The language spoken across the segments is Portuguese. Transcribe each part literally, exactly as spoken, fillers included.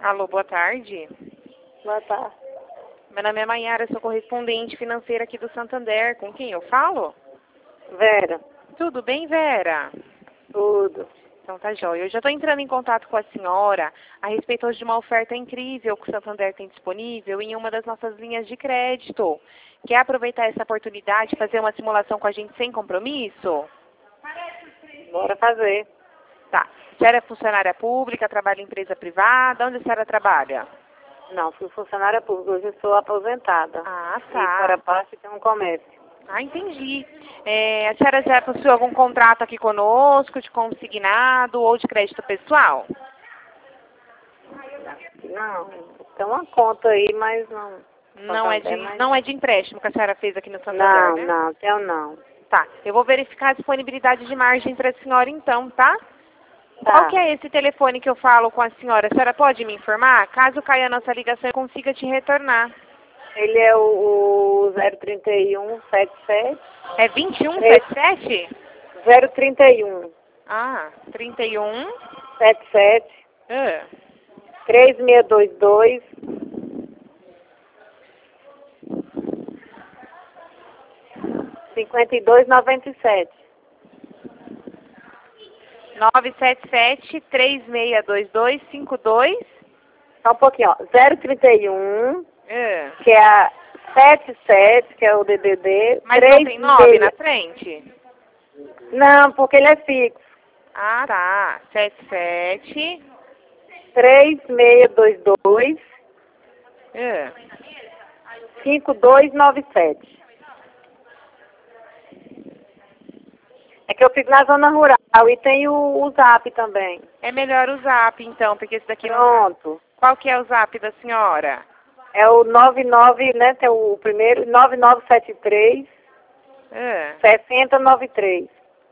Alô, boa tarde. Boa tarde. Meu nome é Maiara, sou correspondente financeira aqui do Santander. Com quem eu falo? Vera. Tudo bem, Vera? Tudo. Então tá jóia. Eu já estou entrando em contato com a senhora a respeito hoje de uma oferta incrível que o Santander tem disponível em uma das nossas linhas de crédito. Quer aproveitar essa oportunidade e fazer uma simulação com a gente sem compromisso? Bora fazer. Tá. A senhora é funcionária pública, trabalha em empresa privada? Onde a senhora trabalha? Não, fui funcionária pública, hoje eu sou aposentada. Ah, E tá. fora parte tem um comércio. Ah, entendi. É, a senhora já possui algum contrato aqui conosco, de consignado ou de crédito pessoal? Não, tem uma conta aí, mas não. Não é, de, mas... não é de empréstimo que a senhora fez aqui no Santander, Não, né? não, tenho não. Tá, eu vou verificar a disponibilidade de margem para a senhora então, tá? Tá. Qual que é esse telefone que eu falo com a senhora? A senhora pode me informar? Caso caia a nossa ligação, eu consiga te retornar. Ele é o, o zero trinta e um setenta e sete. É vinte e um setenta e sete? zero trinta e um. Ah, trinta e um. setenta e sete. Ah. três seis dois dois. cinquenta e dois noventa e sete. nove sete sete, três seis dois dois, cinco dois. Só um pouquinho, ó. zero trinta e um, É. que é a setenta e sete, que é o D D D. Mas não tem nove na frente? Não, porque ele é fixo. Ah, tá. sete sete. três seis dois dois, É. cinco dois nove sete. É que eu fico na zona rural e tem o, o zap também. É melhor o zap, então, porque esse daqui não... Pronto. Qual que é o zap da senhora? É o nove nove, né? Tem o primeiro, nove nove sete três, É. seis zero nove três.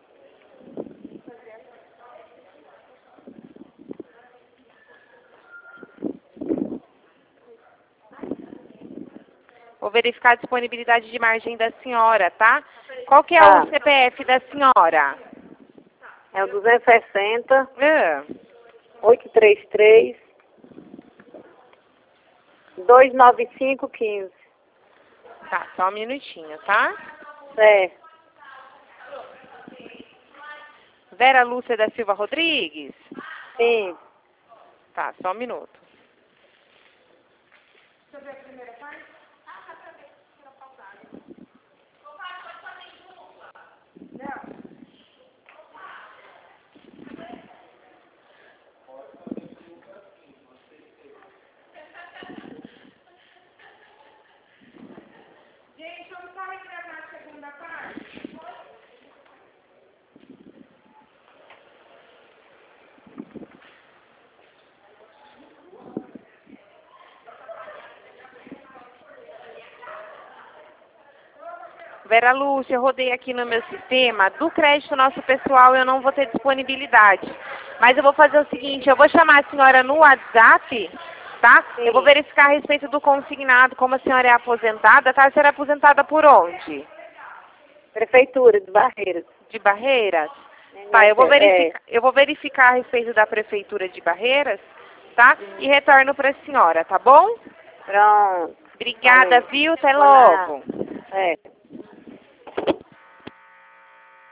Vou verificar a disponibilidade de margem da senhora, tá? Qual que é Tá. o C P F da senhora? É o duzentos e sessenta, É. oitocentos e trinta e três, duzentos e noventa e cinco, quinze. Tá, só um minutinho, tá? É. Vera Lúcia da Silva Rodrigues? Sim. Tá, só um minuto. Vera Lúcia, eu rodei aqui no meu sistema. Do crédito nosso pessoal eu não vou ter disponibilidade. Mas eu vou fazer o seguinte, eu vou chamar a senhora no WhatsApp, tá? Sim. Eu vou verificar a respeito do consignado, como a senhora é aposentada, tá? A senhora é aposentada por onde? Prefeitura de Barreiras. De Barreiras? Tá, eu vou É. verificar, eu vou verificar a respeito da Prefeitura de Barreiras, tá? E retorno para a senhora, tá bom? Pronto. Obrigada, Valeu. viu? Até Boa logo. É.